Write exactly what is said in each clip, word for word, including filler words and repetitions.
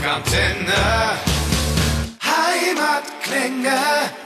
Rockantenne Heimatklänge.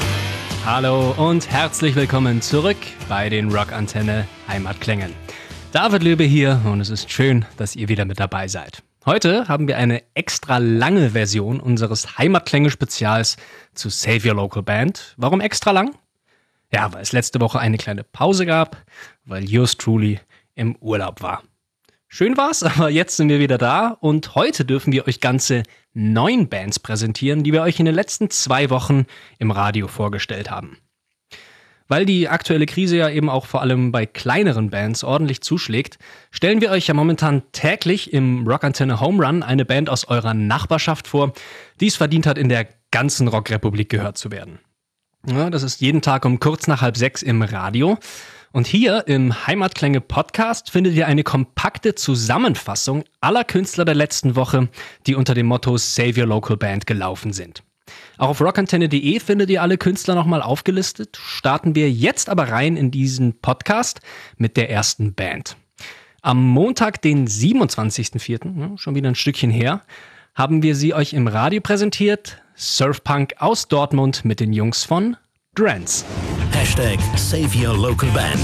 Hallo und herzlich willkommen zurück bei den Rockantenne Heimatklängen. David Löbe hier und es ist schön, dass ihr wieder mit dabei seid. Heute haben wir eine extra lange Version unseres Heimatklänge-Spezials zu Save Your Local Band. Warum extra lang? Ja, weil es letzte Woche eine kleine Pause gab, weil yours truly im Urlaub war. Schön war's, aber jetzt sind wir wieder da und heute dürfen wir euch ganze neun Bands präsentieren, die wir euch in den letzten zwei Wochen im Radio vorgestellt haben. Weil die aktuelle Krise ja eben auch vor allem bei kleineren Bands ordentlich zuschlägt, stellen wir euch ja momentan täglich im Rockantenne Home Run eine Band aus eurer Nachbarschaft vor, die es verdient hat, in der ganzen Rockrepublik gehört zu werden. Ja, das ist jeden Tag um kurz nach halb sechs im Radio. Und hier im Heimatklänge Podcast findet ihr eine kompakte Zusammenfassung aller Künstler der letzten Woche, die unter dem Motto Save Your Local Band gelaufen sind. Auch auf rockantenne punkt de findet ihr alle Künstler nochmal aufgelistet. Starten wir jetzt aber rein in diesen Podcast mit der ersten Band. Am Montag, den siebenundzwanzigsten vierten, schon wieder ein Stückchen her, haben wir sie euch im Radio präsentiert. Surfpunk aus Dortmund mit den Jungs von Drance. Hashtag Save Your Local Band.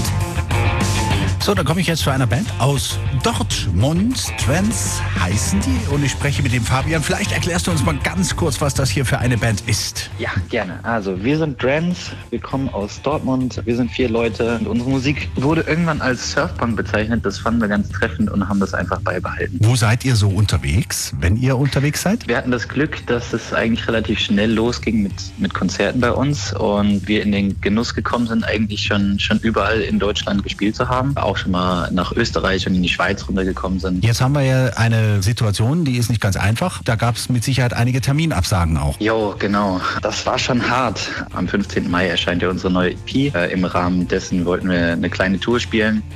So, dann komme ich jetzt zu einer Band aus Dortmund. Drance heißen die und ich spreche mit dem Fabian. Vielleicht erklärst du uns mal ganz kurz, was das hier für eine Band ist. Ja, gerne. Also, wir sind Drance, wir kommen aus Dortmund, wir sind vier Leute und unsere Musik wurde irgendwann als Surfpunk bezeichnet. Das fanden wir ganz treffend und haben das einfach beibehalten. Wo seid ihr so unterwegs, wenn ihr unterwegs seid? Wir hatten das Glück, dass es eigentlich relativ schnell losging mit, mit Konzerten bei uns und wir in den Genuss gekommen sind, eigentlich schon, schon überall in Deutschland gespielt zu haben. Auch schon mal nach Österreich und in die Schweiz runtergekommen sind. Jetzt haben wir ja eine Situation, die ist nicht ganz einfach. Da gab es mit Sicherheit einige Terminabsagen auch. Jo, genau. Das war schon hart. Am fünfzehnten Mai erscheint ja unsere neue E P. Äh, Im Rahmen dessen wollten wir eine kleine Tour spielen,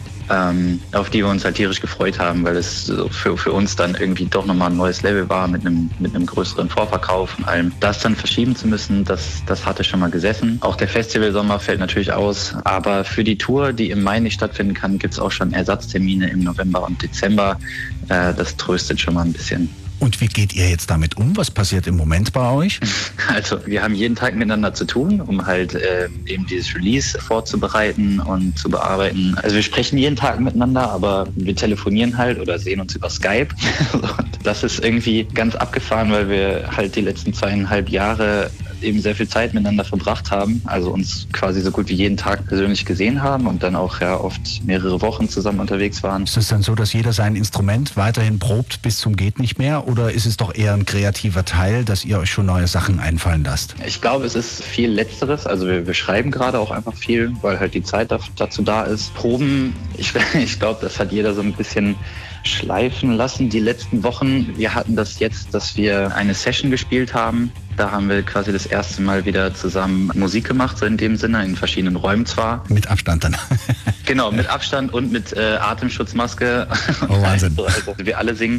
ähm, auf die wir uns halt tierisch gefreut haben, weil es für, für uns dann irgendwie doch nochmal ein neues Level war mit einem, mit einem größeren Vorverkauf und allem. Das dann verschieben zu müssen, das, das hatte schon mal gesessen. Auch der Festivalsommer fällt natürlich aus, aber für die Tour, die im Mai nicht stattfinden kann, gibt es auch schon Ersatztermine im November und Dezember. Äh, das tröstet schon mal ein bisschen. Und wie geht ihr jetzt damit um? Was passiert im Moment bei euch? Also wir haben jeden Tag miteinander zu tun, um halt äh, eben dieses Release vorzubereiten und zu bearbeiten. Also wir sprechen jeden Tag miteinander, aber wir telefonieren halt oder sehen uns über Skype. Und das ist irgendwie ganz abgefahren, weil wir halt die letzten zweieinhalb Jahre eben sehr viel Zeit miteinander verbracht haben, also uns quasi so gut wie jeden Tag persönlich gesehen haben und dann auch ja oft mehrere Wochen zusammen unterwegs waren. Ist es dann so, dass jeder sein Instrument weiterhin probt bis zum geht nicht mehr oder ist es doch eher ein kreativer Teil, dass ihr euch schon neue Sachen einfallen lasst? Ich glaube, es ist viel Letzteres, also wir, wir schreiben gerade auch einfach viel, weil halt die Zeit dazu da ist. Proben, ich, ich glaube, das hat jeder so ein bisschen schleifen lassen die letzten Wochen. Wir hatten das jetzt, dass wir eine Session gespielt haben. Da haben wir quasi das erste Mal wieder zusammen Musik gemacht, so in dem Sinne, in verschiedenen Räumen zwar. Mit Abstand dann. Genau, mit Abstand und mit äh, Atemschutzmaske. Oh, Wahnsinn. Also wir alle singen,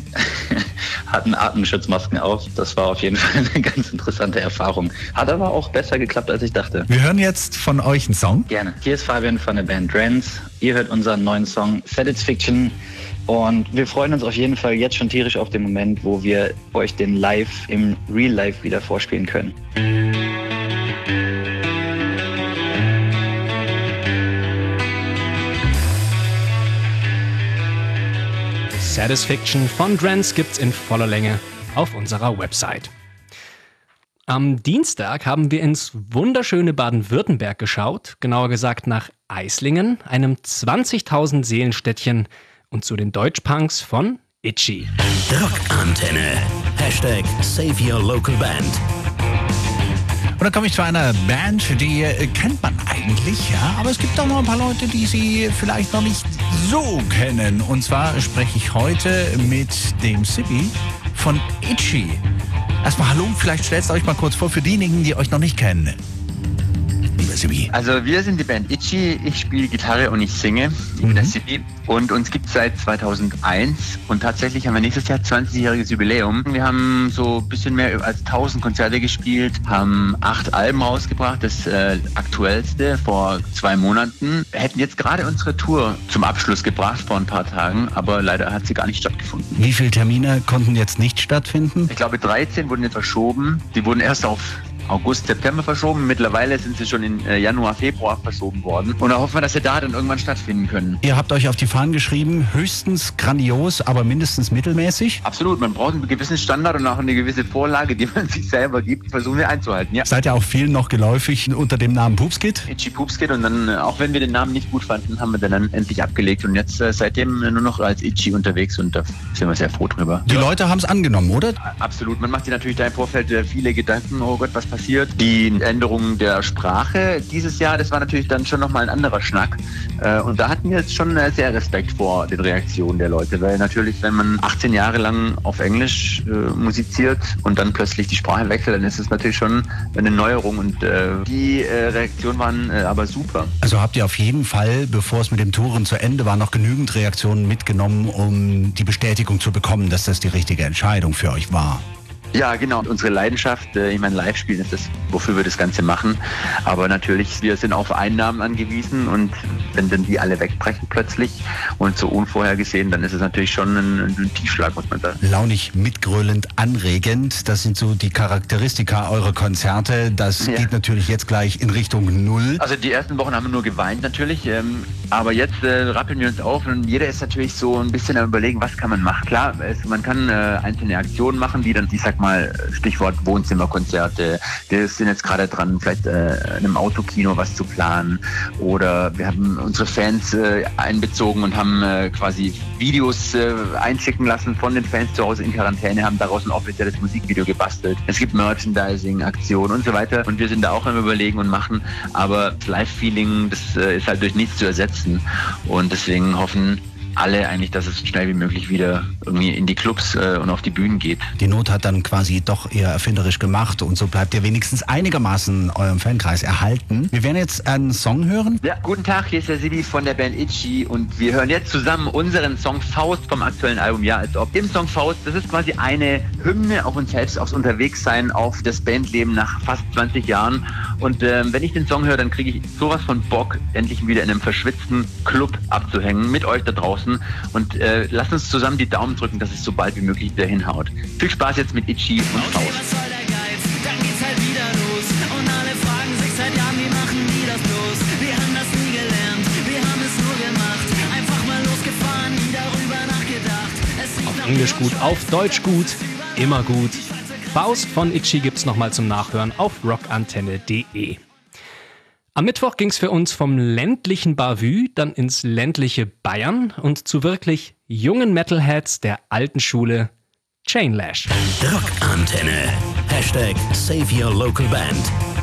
hatten Atemschutzmasken auf. Das war auf jeden Fall eine ganz interessante Erfahrung. Hat aber auch besser geklappt, als ich dachte. Wir hören jetzt von euch einen Song. Gerne. Hier ist Fabian von der Band Drance. Ihr hört unseren neuen Song Satisfaction. Und wir freuen uns auf jeden Fall jetzt schon tierisch auf den Moment, wo wir euch den live im Real Life wieder vorspielen können. Satisfaction von Drance gibt's in voller Länge auf unserer Website. Am Dienstag haben wir ins wunderschöne Baden-Württemberg geschaut, genauer gesagt nach Eislingen, einem zwanzigtausend Seelenstädtchen, und zu den Deutschpunks von Itchy. Rockantenne. Hashtag Save Your Local Band. Und dann komme ich zu einer Band, die äh, kennt man eigentlich, ja, aber es gibt auch noch ein paar Leute, die sie vielleicht noch nicht so kennen. Und zwar spreche ich heute mit dem Sibi von Itchy. Erstmal hallo, vielleicht stellst du euch mal kurz vor für diejenigen, die euch noch nicht kennen. Sibi? Also wir sind die Band Itchy, ich spiele Gitarre und ich singe. Ich bin Mhm. der Sibi. Und uns gibt es seit zweitausendeins und tatsächlich haben wir nächstes Jahr zwanzigjähriges Jubiläum. Wir haben so ein bisschen mehr als tausend Konzerte gespielt, haben acht Alben rausgebracht, das äh, aktuellste vor zwei Monaten. Wir hätten jetzt gerade unsere Tour zum Abschluss gebracht vor ein paar Tagen, aber leider hat sie gar nicht stattgefunden. Wie viele Termine konnten jetzt nicht stattfinden? Ich glaube dreizehn wurden jetzt verschoben. Die wurden erst auf August, September verschoben. Mittlerweile sind sie schon in äh, Januar, Februar verschoben worden. Und da hoffen wir, dass sie da dann irgendwann stattfinden können. Ihr habt euch auf die Fahnen geschrieben, höchstens grandios, aber mindestens mittelmäßig. Absolut, man braucht einen gewissen Standard und auch eine gewisse Vorlage, die man sich selber gibt, versuchen wir einzuhalten. Ja. Seid ja auch vielen noch geläufig unter dem Namen Pupskit. Itchy Poopskit und dann, äh, auch wenn wir den Namen nicht gut fanden, haben wir den dann endlich abgelegt und jetzt äh, seitdem nur noch als Itchy unterwegs und da sind wir sehr froh drüber. Die Leute haben es angenommen, oder? Absolut, man macht sich natürlich da im Vorfeld äh, viele Gedanken, oh Gott, was passiert. Die Änderung der Sprache dieses Jahr, das war natürlich dann schon nochmal ein anderer Schnack. Äh, und da hatten wir jetzt schon äh, sehr Respekt vor den Reaktionen der Leute, weil natürlich, wenn man achtzehn Jahre lang auf Englisch äh, musiziert und dann plötzlich die Sprache wechselt, dann ist es natürlich schon eine Neuerung und äh, die äh, Reaktionen waren äh, aber super. Also habt ihr auf jeden Fall, bevor es mit dem Touren zu Ende war, noch genügend Reaktionen mitgenommen, um die Bestätigung zu bekommen, dass das die richtige Entscheidung für euch war? Ja, genau. Unsere Leidenschaft, äh, ich meine, Live-Spielen ist das, wofür wir das Ganze machen. Aber natürlich, wir sind auf Einnahmen angewiesen und wenn dann die alle wegbrechen plötzlich und so unvorhergesehen, dann ist es natürlich schon ein, ein Tiefschlag, muss man sagen. Launig, mitgrölend, anregend, das sind so die Charakteristika eurer Konzerte. Das Ja. geht natürlich jetzt gleich in Richtung Null. Also die ersten Wochen haben wir nur geweint natürlich, ähm, aber jetzt äh, rappeln wir uns auf und jeder ist natürlich so ein bisschen am Überlegen, was kann man machen. Klar, es, man kann äh, einzelne Aktionen machen, die dann, ich sag mal, Stichwort Wohnzimmerkonzerte, wir sind jetzt gerade dran, vielleicht äh, in einem Autokino was zu planen oder wir haben unsere Fans äh, einbezogen und haben äh, quasi Videos äh, einschicken lassen von den Fans zu Hause in Quarantäne, haben daraus ein offizielles Musikvideo gebastelt. Es gibt Merchandising, Aktionen und so weiter und wir sind da auch am Überlegen und machen, aber das Live-Feeling, das äh, ist halt durch nichts zu ersetzen und deswegen hoffen alle eigentlich, dass es so schnell wie möglich wieder irgendwie in die Clubs äh, und auf die Bühnen geht. Die Not hat dann quasi doch eher erfinderisch gemacht und so bleibt ihr wenigstens einigermaßen eurem Fankreis erhalten. Wir werden jetzt einen Song hören. Ja, guten Tag, hier ist der Sibi von der Band Itchy und wir hören jetzt zusammen unseren Song Faust vom aktuellen Album Ja, als ob. Im Song Faust, das ist quasi eine Hymne auf uns selbst, aufs Unterwegssein, auf das Bandleben nach fast zwanzig Jahren und ähm, wenn ich den Song höre, dann kriege ich sowas von Bock, endlich wieder in einem verschwitzten Club abzuhängen, mit euch da draußen. Und äh, lasst uns zusammen die Daumen drücken, dass es so bald wie möglich wieder hinhaut. Viel Spaß jetzt mit Itchy und Okay, Faust. was soll der Geiz? Dann geht's halt wieder los. Und alle fragen sich seit Jahren, wie machen die das bloß? Wir haben das nie gelernt, wir haben es nur gemacht. Einfach mal losgefahren, nie darüber nachgedacht. Es riecht Auf nach Englisch Bier gut, und auf Scheiße, Deutsch gut, überall immer gut. Scheiße, Faust von Itchy gibt's nochmal zum Nachhören auf rockantenne punkt de. Am Mittwoch ging's für uns vom ländlichen Bavü dann ins ländliche Bayern und zu wirklich jungen Metalheads der alten Schule, Chainlash. Rockantenne. Hashtag Save Your Local Band.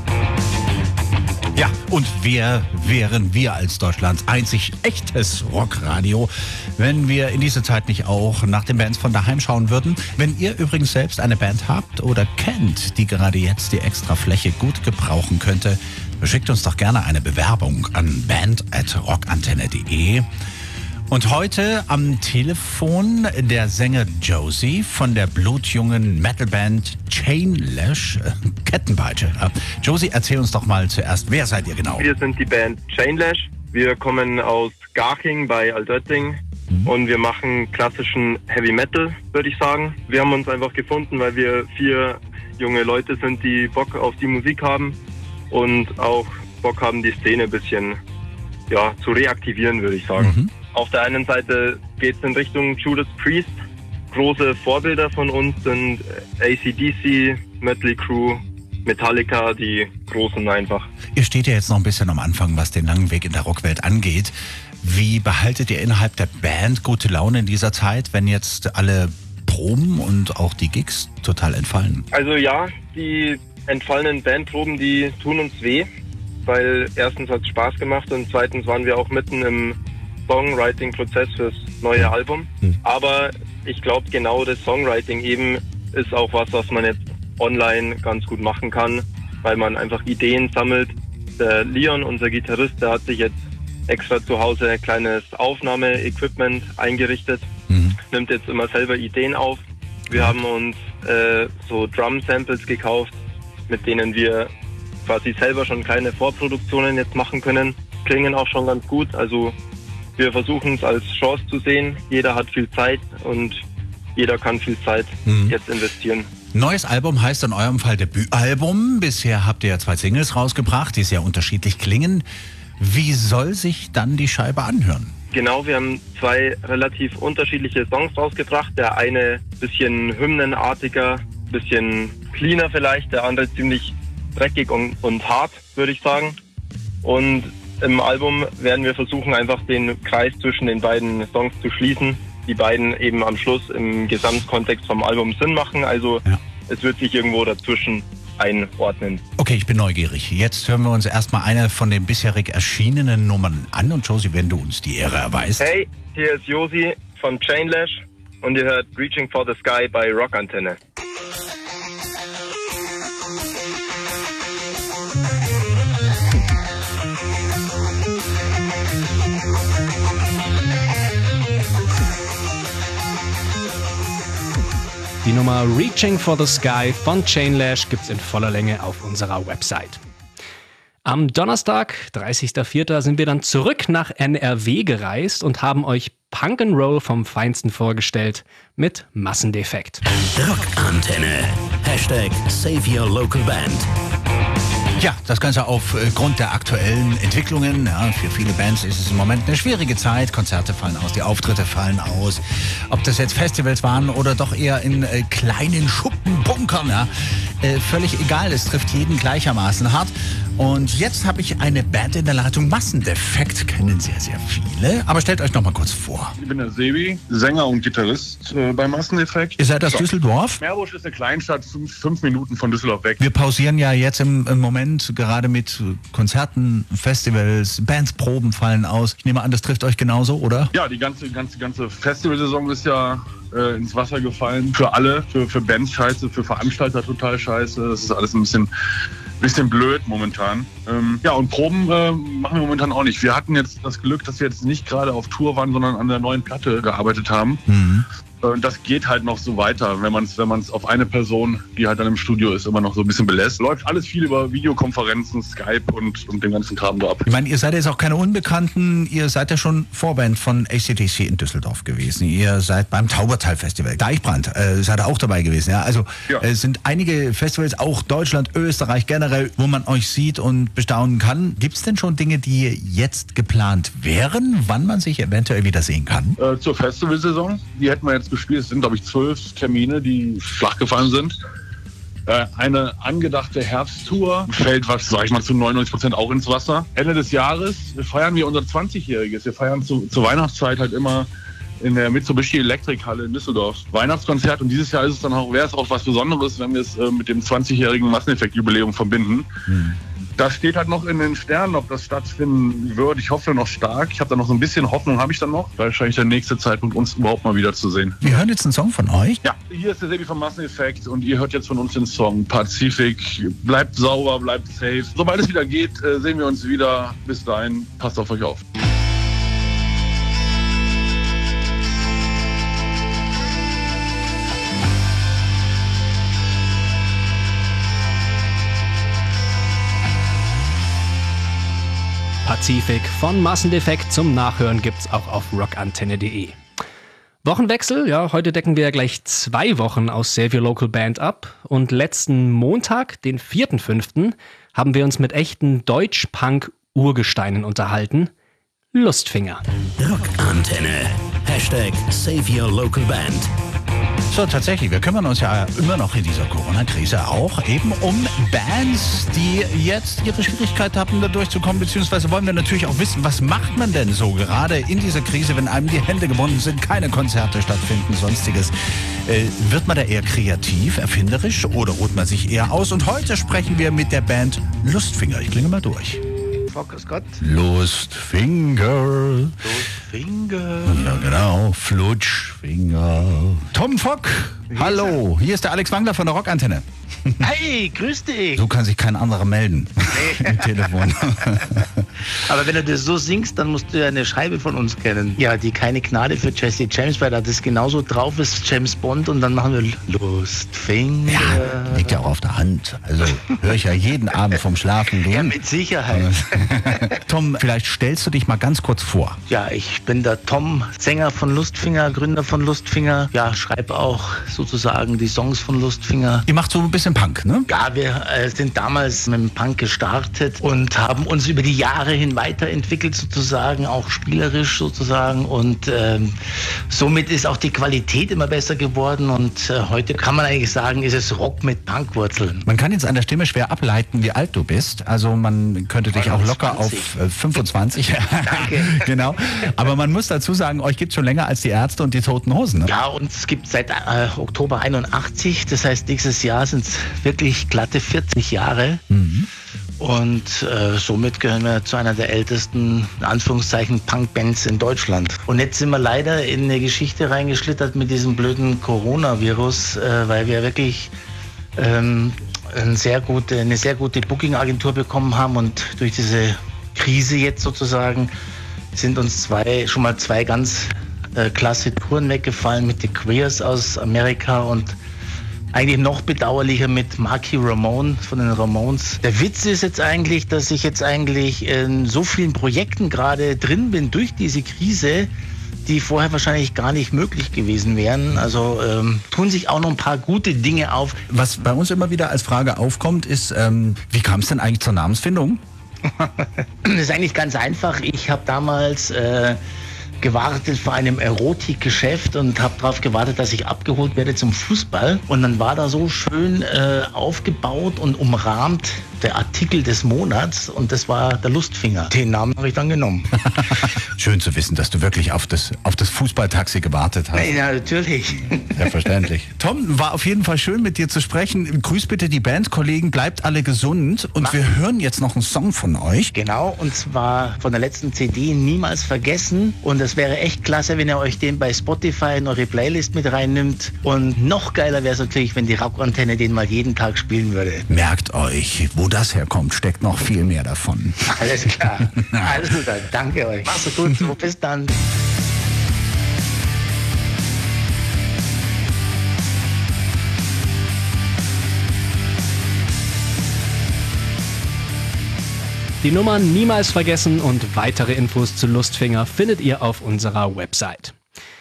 Ja, und wer wären wir als Deutschlands einzig echtes Rockradio, wenn wir in dieser Zeit nicht auch nach den Bands von daheim schauen würden? Wenn ihr übrigens selbst eine Band habt oder kennt, die gerade jetzt die extra Fläche gut gebrauchen könnte, schickt uns doch gerne eine Bewerbung an band at rockantenne punkt de. Und heute am Telefon der Sänger Josie von der blutjungen Metalband Chainlash, äh, Kettenpeitsche. Äh, Josie, erzähl uns doch mal zuerst, wer seid ihr genau? Wir sind die Band Chainlash. Wir kommen aus Garching bei Altötting mhm. und wir machen klassischen Heavy Metal, würde ich sagen. Wir haben uns einfach gefunden, weil wir vier junge Leute sind, die Bock auf die Musik haben und auch Bock haben, die Szene ein bisschen ja, zu reaktivieren, würde ich sagen. Mhm. Auf der einen Seite geht es in Richtung Judas Priest. Große Vorbilder von uns sind A C D C, Mötley Crüe, Metallica, die Großen einfach. Ihr steht ja jetzt noch ein bisschen am Anfang, was den langen Weg in der Rockwelt angeht. Wie behaltet ihr innerhalb der Band gute Laune in dieser Zeit, wenn jetzt alle Proben und auch die Gigs total entfallen? Also ja, die entfallenen Bandproben, die tun uns weh, weil erstens hat es Spaß gemacht und zweitens waren wir auch mitten im Songwriting-Prozess fürs neue Album. Mhm. Aber ich glaube, genau das Songwriting eben ist auch was, was man jetzt online ganz gut machen kann, weil man einfach Ideen sammelt Der Leon, unser Gitarrist, der hat sich jetzt extra zu Hause ein kleines Aufnahmeequipment eingerichtet, mhm. nimmt jetzt immer selber Ideen auf. Wir haben uns äh, so Drum-Samples gekauft, mit denen wir quasi selber schon kleine Vorproduktionen jetzt machen können. Klingen auch schon ganz gut, also wir versuchen es als Chance zu sehen. Jeder hat viel Zeit und jeder kann viel Zeit mhm. jetzt investieren. Neues Album heißt in eurem Fall Debütalbum. Bisher habt ihr ja zwei Singles rausgebracht, die sehr unterschiedlich klingen. Wie soll sich dann die Scheibe anhören? Genau, wir haben zwei relativ unterschiedliche Songs rausgebracht. Der eine bisschen hymnenartiger, bisschen cleaner vielleicht, der andere ziemlich dreckig und, und hart, würde ich sagen. Und im Album werden wir versuchen, einfach den Kreis zwischen den beiden Songs zu schließen. Die beiden eben am Schluss im Gesamtkontext vom Album Sinn machen. Also ja. Es wird sich irgendwo dazwischen einordnen. Okay, ich bin neugierig. Jetzt hören wir uns erstmal eine von den bisherig erschienenen Nummern an. Und Josie, wenn du uns die Ehre erweist. Hey, hier ist Josie von Chainlash und ihr hört Reaching for the Sky bei Rock Antenne. Die Nummer Reaching for the Sky von Chainlash gibt's in voller Länge auf unserer Website. Am Donnerstag, dreißigster vierter sind wir dann zurück nach N R W gereist und haben euch Punk and Roll vom Feinsten vorgestellt mit Massendefekt. Rockantenne. Hashtag Save Your Local Band. Ja, das Ganze aufgrund der aktuellen Entwicklungen. Ja, für viele Bands ist es im Moment eine schwierige Zeit. Konzerte fallen aus, die Auftritte fallen aus. Ob das jetzt Festivals waren oder doch eher in äh, kleinen Schuppenbunkern. Ja, äh, völlig egal, es trifft jeden gleichermaßen hart. Und jetzt habe ich eine Band in der Leitung. Massendefekt kennen sehr, sehr viele. Aber stellt euch noch mal kurz vor. Ich bin der Sebi, Sänger und Gitarrist äh, bei Massendefekt. Ihr seid aus so. Düsseldorf? Meerbusch ist eine Kleinstadt, fünf, fünf Minuten von Düsseldorf weg. Wir pausieren ja jetzt im, im Moment gerade mit Konzerten, Festivals, Bands, Proben fallen aus. Ich nehme an, das trifft euch genauso, oder? Ja, die ganze, ganze, ganze Festivalsaison ist ja äh, ins Wasser gefallen. Für alle, für, für Bands scheiße, für Veranstalter total scheiße. Das ist alles ein bisschen... Bisschen blöd momentan. Ähm, ja, und Proben äh, machen wir momentan auch nicht. Wir hatten jetzt das Glück, dass wir jetzt nicht gerade auf Tour waren, sondern an der neuen Platte gearbeitet haben. Mhm. Und das geht halt noch so weiter, wenn man es wenn man's auf eine Person, die halt dann im Studio ist, immer noch so ein bisschen belässt. Läuft alles viel über Videokonferenzen, Skype und, und den ganzen Kram da ab. Ich meine, ihr seid jetzt auch keine Unbekannten. Ihr seid ja schon Vorband von A C D C in Düsseldorf gewesen. Ihr seid beim Taubertal-Festival. Deichbrand, äh, seid ihr auch dabei gewesen. Ja? Also ja. Es sind einige Festivals, auch Deutschland, Österreich generell, wo man euch sieht und bestaunen kann. Gibt es denn schon Dinge, die jetzt geplant wären, wann man sich eventuell wieder sehen kann? Äh, zur Festivalsaison, die hätten wir jetzt gespielt. Es sind, glaube ich, zwölf Termine, die flach gefallen sind. Äh, eine angedachte Herbsttour fällt, was sag ich mal, zu neunundneunzig Prozent auch ins Wasser. Ende des Jahres feiern wir unser zwanzigjähriges. Wir feiern zu, zur Weihnachtszeit halt immer in der Mitsubishi Electric Halle in Düsseldorf Weihnachtskonzert. Und dieses Jahr ist es dann auch, wäre es auch was Besonderes, wenn wir es äh, mit dem zwanzigjährigen Masseneffekt-Jubiläum verbinden. Hm. Das steht halt noch in den Sternen, ob das stattfinden wird. Ich hoffe noch stark. Ich habe da noch so ein bisschen Hoffnung, habe ich dann noch. Wahrscheinlich der nächste Zeitpunkt, uns überhaupt mal wieder zu sehen. Wir hören jetzt einen Song von euch. Ja, hier ist der Sebi vom Masseneffekt und ihr hört jetzt von uns den Song Pazifik. Bleibt sauber, bleibt safe. Sobald es wieder geht, sehen wir uns wieder. Bis dahin, passt auf euch auf. Pazifik von Massendefekt zum Nachhören gibt's auch auf rockantenne punkt de. Wochenwechsel, ja, heute decken wir ja gleich zwei Wochen aus Save Your Local Band ab und letzten Montag, den vierten fünften, haben wir uns mit echten Deutsch-Punk-Urgesteinen unterhalten. Lustfinger. Rockantenne. Hashtag Save Your Local Band. So, tatsächlich, wir kümmern uns ja immer noch in dieser Corona-Krise auch eben um Bands, die jetzt ihre Schwierigkeiten haben, da durchzukommen, beziehungsweise wollen wir natürlich auch wissen, was macht man denn so gerade in dieser Krise, wenn einem die Hände gebunden sind, keine Konzerte stattfinden, sonstiges. Äh, wird man da eher kreativ, erfinderisch oder ruht man sich eher aus? Und heute sprechen wir mit der Band Lustfinger. Ich klinge mal durch. Grüß Gott. Lustfinger. Lustfinger. Ja, genau. Flutschfinger. Tom Fock. Hallo. Hier ist der Alex Wangler von der Rockantenne. Hey, grüß dich. So kann sich kein anderer melden. im Telefon. Aber wenn du das so singst, dann musst du ja eine Scheibe von uns kennen. Ja, die Keine Gnade für Jesse James, weil da das genauso drauf ist, James Bond, und dann machen wir Lustfinger. Ja, liegt ja auch auf der Hand. Also höre ich ja jeden Abend vom Schlafen gehen. Ja, mit Sicherheit. Tom, vielleicht stellst du dich mal ganz kurz vor. Ja, ich bin der Tom, Sänger von Lustfinger, Gründer von Lustfinger. Ja, schreibe auch sozusagen die Songs von Lustfinger. Ihr macht so ein bisschen Punk, ne? Ja, wir äh, sind damals mit dem Punk gestartet und haben uns über die Jahre hin weiterentwickelt sozusagen, auch spielerisch sozusagen, und ähm, somit ist auch die Qualität immer besser geworden, und äh, heute kann man eigentlich sagen, ist es Rock mit Punkwurzeln. Man kann jetzt an der Stimme schwer ableiten, wie alt du bist. Also man könnte dich auch locker auf äh, fünfundzwanzig. Danke. Genau. Aber man muss dazu sagen, euch gibt es schon länger als die Ärzte und die Toten Hosen. Ne? Ja, und es gibt seit äh, Oktober einundachtzig, das heißt nächstes Jahr sind es wirklich glatte vierzig Jahre. Mhm. Und äh, somit gehören wir zu einer der ältesten, in Anführungszeichen, Punk-Bands in Deutschland. Und jetzt sind wir leider in eine Geschichte reingeschlittert mit diesem blöden Coronavirus, äh, weil wir wirklich ähm, eine sehr gute, eine sehr gute Booking-Agentur bekommen haben, und durch diese Krise jetzt sozusagen sind uns zwei, schon mal zwei ganz äh, klasse Touren weggefallen mit The Queers aus Amerika und eigentlich noch bedauerlicher mit Marky Ramone von den Ramones. Der Witz ist jetzt eigentlich, dass ich jetzt eigentlich in so vielen Projekten gerade drin bin durch diese Krise, die vorher wahrscheinlich gar nicht möglich gewesen wären. Also ähm, tun sich auch noch ein paar gute Dinge auf. Was bei uns immer wieder als Frage aufkommt, ist, ähm, wie kam es denn eigentlich zur Namensfindung? Das ist eigentlich ganz einfach. Ich habe damals äh, gewartet vor einem Erotikgeschäft und habe darauf gewartet, dass ich abgeholt werde zum Fußball. Und dann war da so schön äh, aufgebaut und umrahmt der Artikel des Monats, und das war der Lustfinger. Den Namen habe ich dann genommen. Schön zu wissen, dass du wirklich auf das, auf das Fußballtaxi gewartet hast. Ja, natürlich. Selbstverständlich. Tom, war auf jeden Fall schön, mit dir zu sprechen. Grüß bitte die Bandkollegen, bleibt alle gesund, und Mach. wir hören jetzt noch einen Song von euch. Genau, und zwar von der letzten C D, Niemals vergessen. Und es wäre echt klasse, wenn ihr euch den bei Spotify in eure Playlist mit reinnimmt. Und noch geiler wäre es natürlich, wenn die Rockantenne den mal jeden Tag spielen würde. Merkt euch, wo das herkommt, steckt noch viel mehr davon. Alles klar. Alles gut, danke euch. Mach's gut, so, bis dann. Die Nummer Niemals vergessen und weitere Infos zu Lustfinger findet ihr auf unserer Website.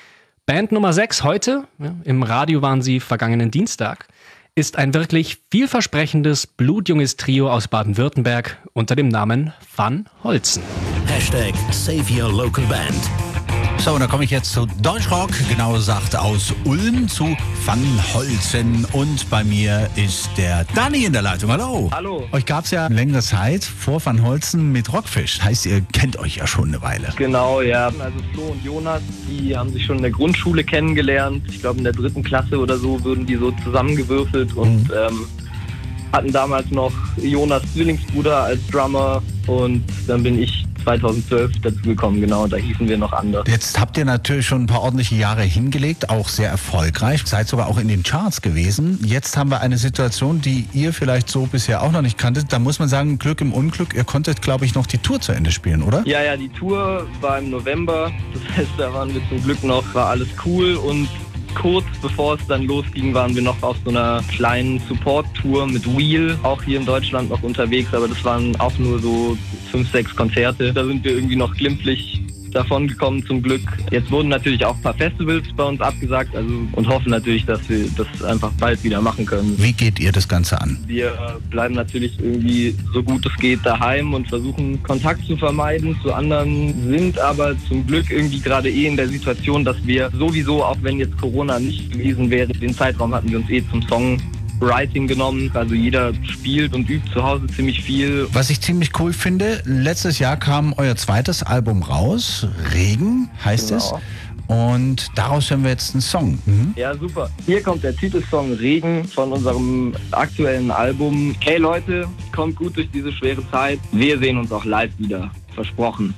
Band Nummer sechs heute, ja, im Radio waren sie vergangenen Dienstag, ist ein wirklich vielversprechendes, blutjunges Trio aus Baden-Württemberg unter dem Namen Van Holzen. Hashtag Save Your Local Band. So, und da komme ich jetzt zu Deutschrock, genauer gesagt aus Ulm zu Van Holzen. Und bei mir ist der Dani in der Leitung. Hallo. Hallo. Euch gab es ja längere Zeit vor Van Holzen mit Rockfisch. Heißt, ihr kennt euch ja schon eine Weile. Genau, ja. Also Flo und Jonas, die haben sich schon in der Grundschule kennengelernt. Ich glaube, in der dritten Klasse oder so wurden die so zusammengewürfelt und mhm. ähm, hatten damals noch Jonas Zwillingsbruder als Drummer, und dann bin ich zweitausendzwölf dazu gekommen, genau, da hießen wir noch anders. Jetzt habt ihr natürlich schon ein paar ordentliche Jahre hingelegt, auch sehr erfolgreich, seid sogar auch in den Charts gewesen. Jetzt haben wir eine Situation, die ihr vielleicht so bisher auch noch nicht kanntet. Da muss man sagen, Glück im Unglück, ihr konntet, glaube ich, noch die Tour zu Ende spielen, oder? Ja, ja, die Tour war im November, das heißt, da waren wir zum Glück noch, war alles cool, und kurz bevor es dann losging, waren wir noch auf so einer kleinen Support-Tour mit Wheel, auch hier in Deutschland noch unterwegs, aber das waren auch nur so fünf, sechs Konzerte. Da sind wir irgendwie noch glimpflich davon gekommen, zum Glück. Jetzt wurden natürlich auch ein paar Festivals bei uns abgesagt, also, und hoffen natürlich, dass wir das einfach bald wieder machen können. Wie geht ihr das Ganze an? Wir bleiben natürlich irgendwie so gut es geht daheim und versuchen Kontakt zu vermeiden zu anderen, sind aber zum Glück irgendwie gerade eh in der Situation, dass wir sowieso, auch wenn jetzt Corona nicht gewesen wäre, den Zeitraum hatten wir uns eh zum Song Writing genommen, also jeder spielt und übt zu Hause ziemlich viel. Was ich ziemlich cool finde, letztes Jahr kam euer zweites Album raus, Regen heißt genau. es, und daraus hören wir jetzt einen Song. Mhm. Ja, super. Hier kommt der Titelsong Regen von unserem aktuellen Album. Hey Leute, kommt gut durch diese schwere Zeit, wir sehen uns auch live wieder, versprochen.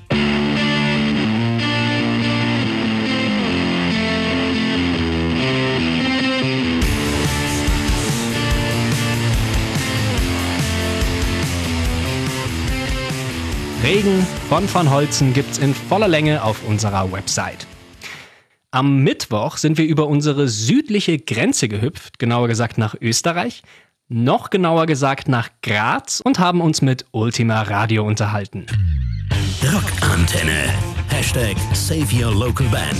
Regen von Van Holzen gibt's in voller Länge auf unserer Website. Am Mittwoch sind wir über unsere südliche Grenze gehüpft, genauer gesagt nach Österreich, noch genauer gesagt nach Graz und haben uns mit Ultima Radio unterhalten. Rockantenne. Hashtag Save Your Local Band.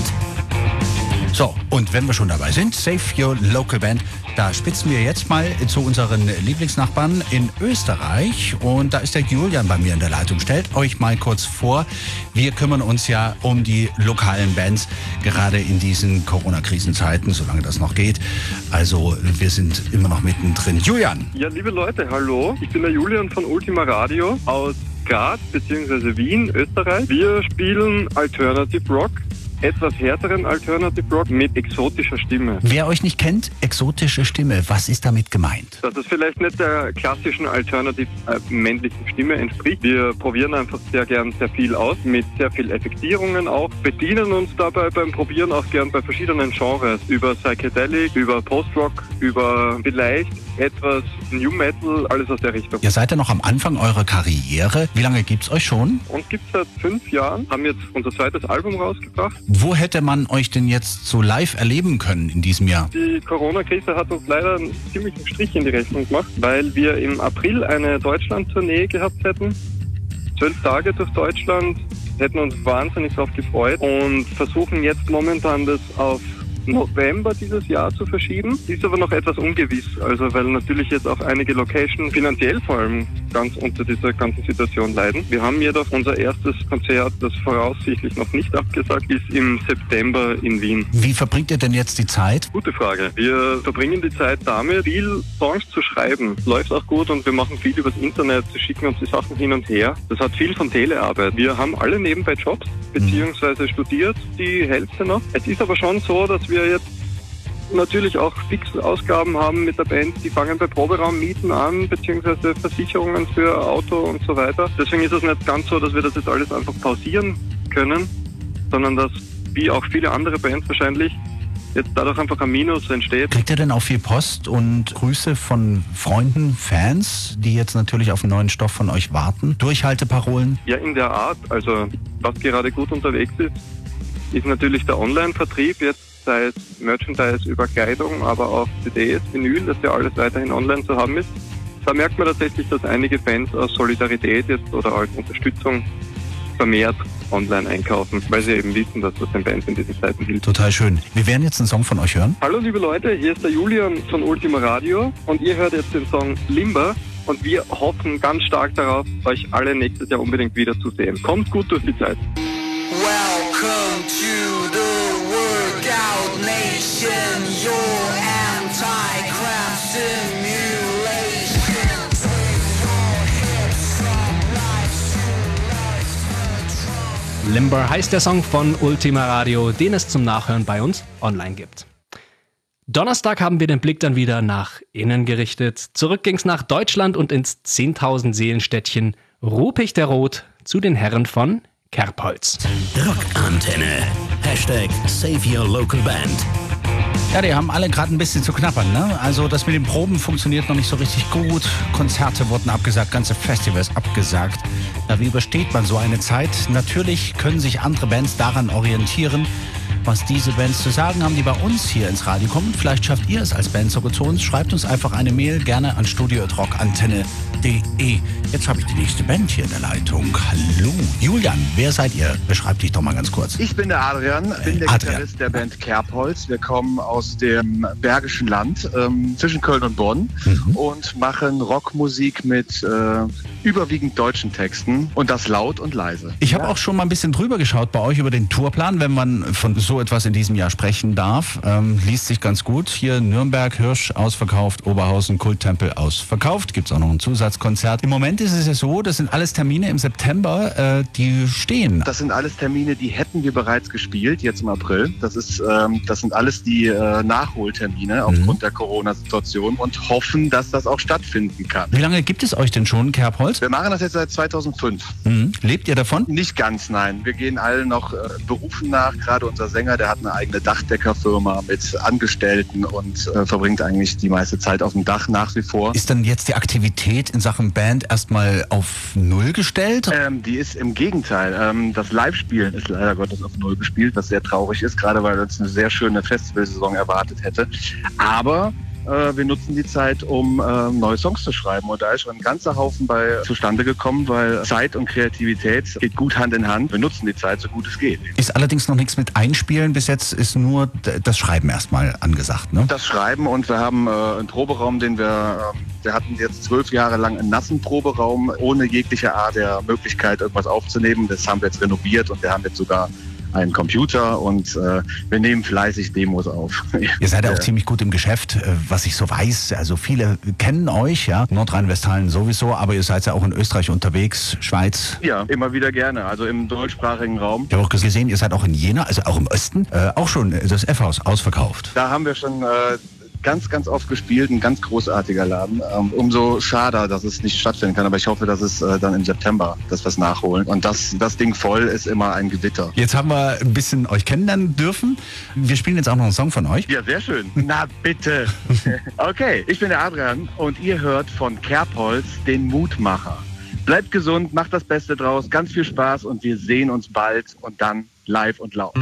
So, und wenn wir schon dabei sind, Save Your Local Band, da spitzen wir jetzt mal zu unseren Lieblingsnachbarn in Österreich. Und da ist der Julian bei mir in der Leitung. Stellt euch mal kurz vor, wir kümmern uns ja um die lokalen Bands, gerade in diesen Corona-Krisenzeiten, solange das noch geht. Also wir sind immer noch mittendrin. Julian! Ja, liebe Leute, hallo. Ich bin der Julian von Ultima Radio aus Graz bzw. Wien, Österreich. Wir spielen Alternative Rock. Etwas härteren Alternative Rock mit exotischer Stimme. Wer euch nicht kennt, exotische Stimme, was ist damit gemeint? Dass es vielleicht nicht der klassischen Alternative äh, männlichen Stimme entspricht. Wir probieren einfach sehr gern sehr viel aus, mit sehr viel Effektierungen auch. Bedienen uns dabei beim Probieren auch gern bei verschiedenen Genres. Über Psychedelic, über Post-Rock, über vielleicht etwas New Metal, alles aus der Richtung. Ihr seid ja noch am Anfang eurer Karriere. Wie lange gibt's euch schon? Uns gibt's seit fünf Jahren. Haben jetzt unser zweites Album rausgebracht. Wo hätte man euch denn jetzt so live erleben können in diesem Jahr? Die Corona-Krise hat uns leider einen ziemlichen Strich in die Rechnung gemacht, weil wir im April eine Deutschland-Tournee gehabt hätten. Zwölf Tage durch Deutschland, hätten uns wahnsinnig darauf gefreut und versuchen jetzt momentan das auf November dieses Jahr zu verschieben. Ist aber noch etwas ungewiss, also weil natürlich jetzt auch einige Locations finanziell vor allem ganz unter dieser ganzen Situation leiden. Wir haben jedoch unser erstes Konzert, das voraussichtlich noch nicht abgesagt ist, im September in Wien. Wie verbringt ihr denn jetzt die Zeit? Gute Frage. Wir verbringen die Zeit damit, viel Songs zu schreiben. Läuft auch gut und wir machen viel übers Internet, schicken uns die Sachen hin und her. Das hat viel von Telearbeit. Wir haben alle nebenbei Jobs, beziehungsweise studiert, die Hälfte noch. Es ist aber schon so, dass wir wir jetzt natürlich auch fixe Ausgaben haben mit der Band, die fangen bei Proberaummieten an, beziehungsweise Versicherungen für Auto und so weiter. Deswegen ist es nicht ganz so, dass wir das jetzt alles einfach pausieren können, sondern dass, wie auch viele andere Bands wahrscheinlich, jetzt dadurch einfach ein Minus entsteht. Kriegt ihr denn auch viel Post und Grüße von Freunden, Fans, die jetzt natürlich auf einen neuen Stoff von euch warten? Durchhalteparolen? Ja, in der Art. Also was gerade gut unterwegs ist, ist natürlich der Online-Vertrieb jetzt, sei es Merchandise über Kleidung, aber auch C Ds, Vinyl, dass ja alles weiterhin online zu haben ist. Da merkt man tatsächlich, dass einige Fans aus Solidarität jetzt oder als Unterstützung vermehrt online einkaufen, weil sie eben wissen, dass das den Bands in diesen Zeiten hilft. Total schön. Wir werden jetzt einen Song von euch hören. Hallo liebe Leute, hier ist der Julian von Ultima Radio und ihr hört jetzt den Song Limber und wir hoffen ganz stark darauf, euch alle nächstes Jahr unbedingt wiederzusehen. Kommt gut durch die Zeit. Welcome to the Workout Nation, your anti-crime simulation. Take your hits from life's true. Limber heißt der Song von Ultima Radio, den es zum Nachhören bei uns online gibt. Donnerstag haben wir den Blick dann wieder nach innen gerichtet. Zurück ging's nach Deutschland und ins zehntausend Seelenstädtchen Ruppig der Rot zu den Herren von Kerbholz. Rockantenne. Hashtag Save Your Local Band. Ja, die haben alle gerade ein bisschen zu knabbern, ne? Also das mit den Proben funktioniert noch nicht so richtig gut. Konzerte wurden abgesagt, ganze Festivals abgesagt. Ja, wie übersteht man so eine Zeit? Natürlich können sich andere Bands daran orientieren, was diese Bands zu sagen haben, die bei uns hier ins Radio kommen. Vielleicht schafft ihr es als Band sogar zu uns. Schreibt uns einfach eine Mail, gerne an studio at rockantenne punkt de. Jetzt habe ich die nächste Band hier in der Leitung. Hallo. Julian, wer seid ihr? Beschreib dich doch mal ganz kurz. Ich bin der Adrian, bin der Adrian. Gitarrist der Band Kerbholz. Wir kommen aus dem Bergischen Land, ähm, zwischen Köln und Bonn mhm. und machen Rockmusik mit äh, überwiegend deutschen Texten und das laut und leise. Ich habe auch schon mal ein bisschen drüber geschaut bei euch über den Tourplan, wenn man von so etwas in diesem Jahr sprechen darf. Ähm, liest sich ganz gut. Hier Nürnberg, Hirsch ausverkauft, Oberhausen, Kulttempel ausverkauft. Gibt es auch noch ein Zusatzkonzert. Im Moment ist es ja so, das sind alles Termine im September, äh, die stehen. Das sind alles Termine, die hätten wir bereits gespielt, jetzt im April. Das ist, ähm, das sind alles die äh, Nachholtermine aufgrund mhm. der Corona-Situation und hoffen, dass das auch stattfinden kann. Wie lange gibt es euch denn schon, Kerbholz? Kerbholz? Wir machen das jetzt seit zweitausendfünf. Mhm. Lebt ihr davon? Nicht ganz, nein. Wir gehen allen noch äh, Berufen nach. Gerade unser Sänger, der hat eine eigene Dachdeckerfirma mit Angestellten und äh, verbringt eigentlich die meiste Zeit auf dem Dach nach wie vor. Ist dann jetzt die Aktivität in Sachen Band erstmal auf Null gestellt? Ähm, die ist im Gegenteil. Ähm, das Live-Spielen ist leider Gottes auf Null gespielt, was sehr traurig ist, gerade weil uns eine sehr schöne Festivalsaison erwartet hätte. Aber äh, wir nutzen die Zeit, um äh, neue Songs zu schreiben. Und da ist schon ein ganzer Haufen bei zustande gekommen, weil Zeit und Kreativität geht gut Hand in Hand. Wir nutzen die Zeit so gut es geht. Ist allerdings noch nichts mit Einspielen. Bis jetzt ist nur das Schreiben erstmal angesagt, ne? Das Schreiben, und wir haben äh, einen Proberaum, den wir, äh, wir hatten jetzt zwölf Jahre lang einen nassen Proberaum ohne jegliche Art der Möglichkeit, irgendwas aufzunehmen. Das haben wir jetzt renoviert und wir haben jetzt sogar einen Computer und äh, wir nehmen fleißig Demos auf. Ihr seid ja auch ziemlich gut im Geschäft, was ich so weiß. Also viele kennen euch, ja, Nordrhein-Westfalen sowieso, aber ihr seid ja auch in Österreich unterwegs, Schweiz. Ja, immer wieder gerne, also im deutschsprachigen Raum. Ich habe auch gesehen, ihr seid auch in Jena, also auch im Osten, äh, auch schon das F-Haus ausverkauft. Da haben wir schon äh, ganz, ganz oft gespielt, ein ganz großartiger Laden. Ähm, umso schade, dass es nicht stattfinden kann, aber ich hoffe, dass es äh, dann im September, dass wir es nachholen. Und das, das Ding voll ist immer ein Gewitter. Jetzt haben wir ein bisschen euch kennenlernen dürfen. Wir spielen jetzt auch noch einen Song von euch. Ja, sehr schön. Na bitte. Okay, ich bin der Adrian und ihr hört von Kerbholz den Mutmacher. Bleibt gesund, macht das Beste draus, ganz viel Spaß und wir sehen uns bald und dann live und laut.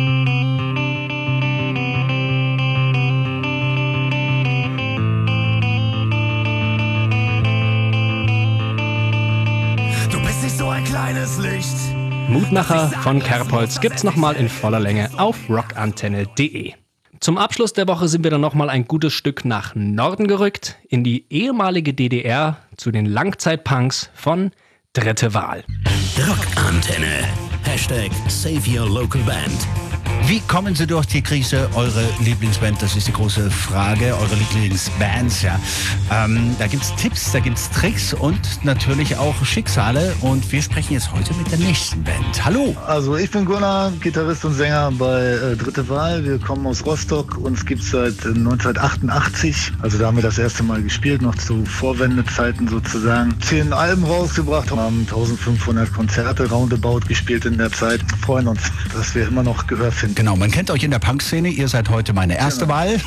So ein kleines Licht. Mutmacher von Kerbholz gibt's nochmal in voller Länge auf rockantenne punkt de. Zum Abschluss der Woche sind wir dann nochmal ein gutes Stück nach Norden gerückt, in die ehemalige D D R, zu den Langzeitpunks von Dritte Wahl. Rockantenne. Hashtag Save Your Local Band. Wie kommen Sie durch die Krise? Eure Lieblingsband, das ist die große Frage. Eure Lieblingsbands, ja. Ähm, da gibt's Tipps, da gibt's Tricks und natürlich auch Schicksale. Und wir sprechen jetzt heute mit der nächsten Band. Hallo! Also ich bin Gunnar, Gitarrist und Sänger bei äh, Dritte Wahl. Wir kommen aus Rostock. Uns gibt's seit äh, neunzehnhundertachtundachtzig. Also da haben wir das erste Mal gespielt, noch zu Vorwendezeiten sozusagen. Zehn Alben rausgebracht, haben eintausendfünfhundert Konzerte roundabout gespielt in der Zeit. Freuen uns, dass wir immer noch Gehör finden. Genau, man kennt euch in der Punk-Szene, ihr seid heute meine erste genau. Wahl.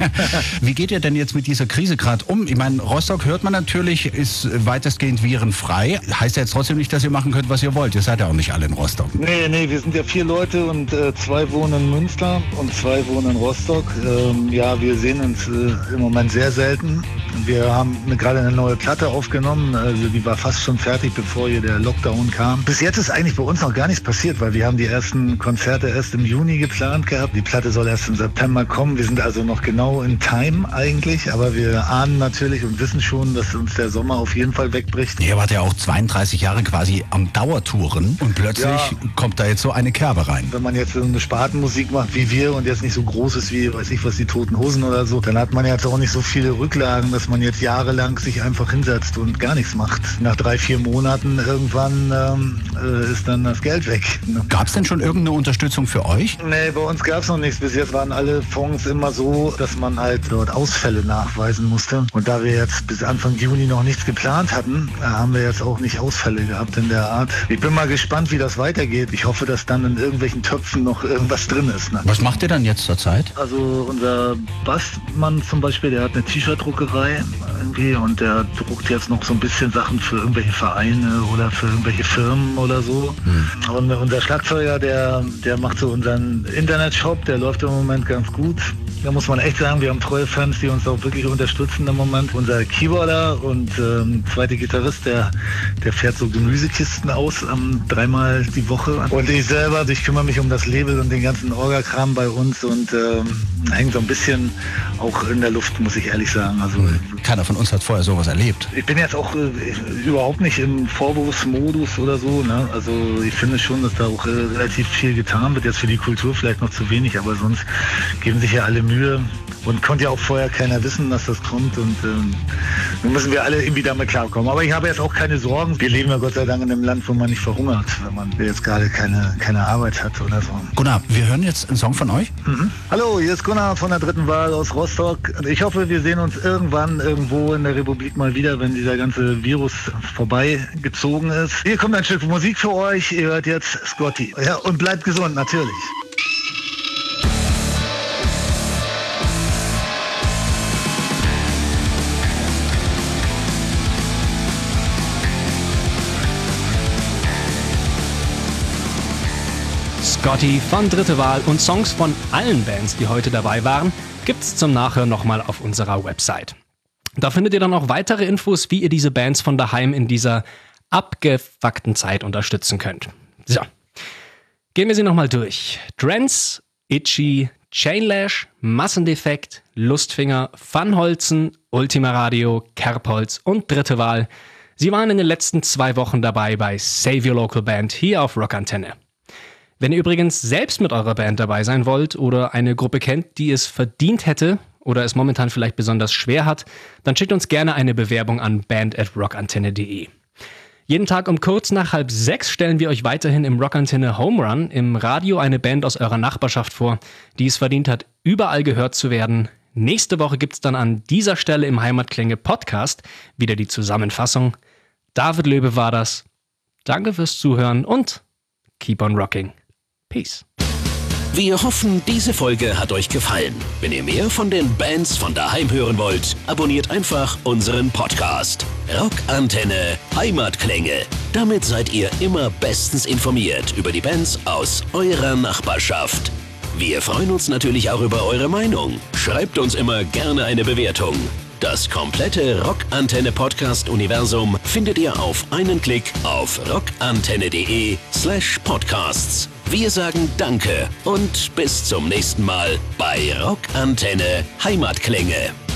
Wie geht ihr denn jetzt mit dieser Krise gerade um? Ich meine, Rostock hört man natürlich, ist weitestgehend virenfrei. Heißt ja jetzt trotzdem nicht, dass ihr machen könnt, was ihr wollt. Ihr seid ja auch nicht alle in Rostock. Nee, nee, wir sind ja vier Leute und äh, zwei wohnen in Münster und zwei wohnen in Rostock. Ähm, ja, wir sehen uns äh, im Moment sehr selten. Wir haben eine, gerade eine neue Platte aufgenommen, also die war fast schon fertig, bevor hier der Lockdown kam. Bis jetzt ist eigentlich bei uns noch gar nichts passiert, weil wir haben die ersten Konzerte erst im Juni geplant gehabt. Die Platte soll erst im September kommen. Wir sind also noch genau in Time eigentlich, aber wir ahnen natürlich und wissen schon, dass uns der Sommer auf jeden Fall wegbricht. Ihr wart ja auch zweiunddreißig Jahre quasi am Dauertouren und plötzlich ja. kommt da jetzt so eine Kerbe rein. Wenn man jetzt so eine Spartenmusik macht wie wir und jetzt nicht so groß ist wie, weiß ich was, die Toten Hosen oder so, dann hat man jetzt auch nicht so viele Rücklagen, dass man jetzt jahrelang sich einfach hinsetzt und gar nichts macht. Nach drei, vier Monaten irgendwann ähm, äh, ist dann das Geld weg. Ne? Gab es denn schon irgendeine Unterstützung für euch? Nee, bei uns gab es noch nichts. Bis jetzt waren alle Fonds immer so, dass man halt dort Ausfälle nachweisen musste. Und da wir jetzt bis Anfang Juni noch nichts geplant hatten, haben wir jetzt auch nicht Ausfälle gehabt in der Art. Ich bin mal gespannt, wie das weitergeht. Ich hoffe, dass dann in irgendwelchen Töpfen noch irgendwas drin ist. Ne? Was macht ihr dann jetzt zur Zeit? Also unser Bassmann zum Beispiel, der hat eine T-Shirt-Druckerei irgendwie und der druckt jetzt noch so ein bisschen Sachen für irgendwelche Vereine oder für irgendwelche Firmen oder so. Hm. Und unser Schlagzeuger, der, der macht so unseren Internetshop, der läuft im Moment ganz gut. Da muss man echt sagen, wir haben treue Fans, die uns auch wirklich unterstützen im Moment. Unser Keyboarder und ähm, zweite Gitarrist, der, der fährt so Gemüsekisten aus ähm, dreimal die Woche. Und ich selber, also ich kümmere mich um das Label und den ganzen Orga-Kram bei uns und ähm, hängt so ein bisschen auch in der Luft, muss ich ehrlich sagen. Also keiner von uns hat vorher sowas erlebt. Ich bin jetzt auch äh, überhaupt nicht im Vorwurfsmodus oder so. Ne? Also ich finde schon, dass da auch äh, relativ viel getan wird. Jetzt für die Kultur vielleicht noch zu wenig, aber sonst geben sich ja alle Mühe. Und konnte ja auch vorher keiner wissen, dass das kommt. Und ähm, nun müssen wir alle irgendwie damit klarkommen. Aber ich habe jetzt auch keine Sorgen. Wir leben ja Gott sei Dank in einem Land, wo man nicht verhungert, wenn man jetzt gerade keine, keine Arbeit hat oder so. Gunnar, wir hören jetzt einen Song von euch. Mhm. Hallo, hier ist Gunnar von der dritten Wahl aus Rostock. Ich hoffe, wir sehen uns irgendwann irgendwo in der Republik mal wieder, wenn dieser ganze Virus vorbeigezogen ist. Hier kommt ein Stück Musik für euch. Ihr hört jetzt Scotty. Ja, und bleibt gesund, natürlich. Scotty von Dritte Wahl und Songs von allen Bands, die heute dabei waren, gibt's zum Nachhören nochmal auf unserer Website. Da findet ihr dann auch weitere Infos, wie ihr diese Bands von daheim in dieser abgefuckten Zeit unterstützen könnt. So, gehen wir sie nochmal durch. Drance, Itchy, Chainlash, Massendefekt, Lustfinger, Vanholzen, Ultima Radio, Kerbholz und Dritte Wahl. Sie waren in den letzten zwei Wochen dabei bei Save Your Local Band hier auf Rock Antenne. Wenn ihr übrigens selbst mit eurer Band dabei sein wollt oder eine Gruppe kennt, die es verdient hätte oder es momentan vielleicht besonders schwer hat, dann schickt uns gerne eine Bewerbung an band at rockantenne punkt de. Jeden Tag um kurz nach halb sechs stellen wir euch weiterhin im Rockantenne Home Run im Radio eine Band aus eurer Nachbarschaft vor, die es verdient hat, überall gehört zu werden. Nächste Woche gibt's dann an dieser Stelle im Heimatklänge Podcast wieder die Zusammenfassung. David Löbe war das. Danke fürs Zuhören und keep on rocking. Peace. Wir hoffen, diese Folge hat euch gefallen. Wenn ihr mehr von den Bands von daheim hören wollt, abonniert einfach unseren Podcast. Rock Antenne Heimatklänge. Damit seid ihr immer bestens informiert über die Bands aus eurer Nachbarschaft. Wir freuen uns natürlich auch über eure Meinung. Schreibt uns immer gerne eine Bewertung. Das komplette Rockantenne-Podcast-Universum findet ihr auf einen Klick auf rockantenne punkt de slash podcasts. Wir sagen Danke und bis zum nächsten Mal bei Rockantenne Heimatklänge.